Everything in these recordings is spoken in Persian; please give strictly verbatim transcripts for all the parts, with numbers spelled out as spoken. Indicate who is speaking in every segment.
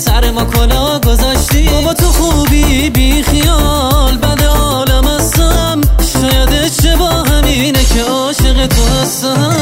Speaker 1: سر ما کلا گذاشتی. بابا تو خوبی بی خیال بد عالم هستم، شاید اشتباه همینه که عاشق تو هستم.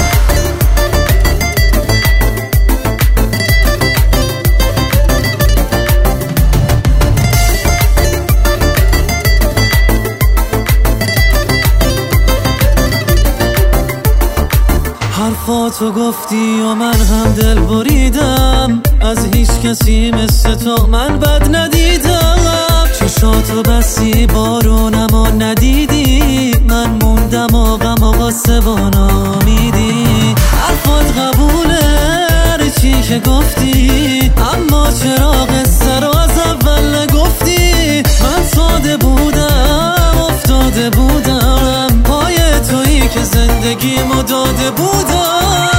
Speaker 1: حرفاتو گفتی و من هم دل بریدم، از هیچ کسی مثل تو من بد ندیدم. چشاتو بسی بارونم و ندیدی، من موندم و غم و غصه و نامیدی. حرفات قبوله هر چی که گفتی، اما چرا قصه رو از اول نگفتی؟ من ساده بودم افتاده بودم، پای تویی که زندگیمو داده بودم.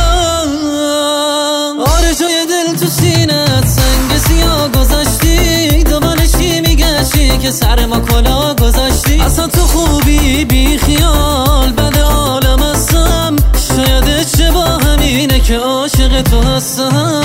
Speaker 1: آره جای دل تو سینت سنگ سیاه گذاشتی، دوباره میگشتی که سر ما کلا گذاشتی. اصلا تو خوبی بی خیال بد عالم هستم، شاید اشتباه همینه که عاشق تو هستم.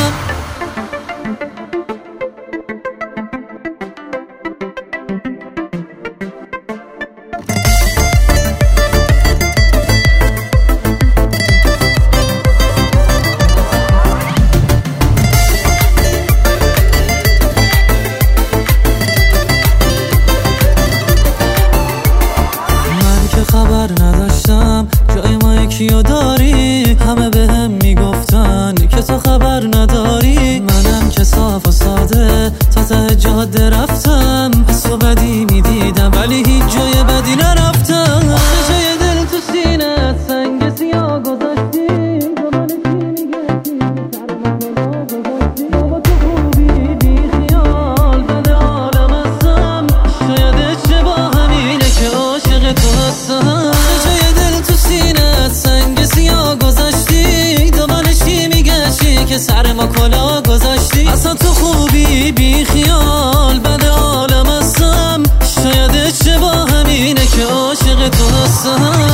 Speaker 1: خبر نداشتم جای ما یکیو داری، همه به هم میگفتن که تو خبر نداری. منم که صاف و ساده تا ته جاده رفتم، حس و بدی میدیدم ولی هیچ جای بدی نرفتم. جای دل تو سینت سنگ سیاه گذاشتی، دوباره چی میگشتی سر من رو گذاشتی. بابا تو خوبی بی خیال بد عالم هستم، شاید اشتباه همینه که عاشق تو هستم. جای دل تو سینت سنگ سیاه گذاشتی، دوباره چی میگشتی که سر ما کلا گذاشتی. اصلا تو خوبی بی خیال بد عالم هستم، شاید اشتباه همینه که عاشق تو هستم.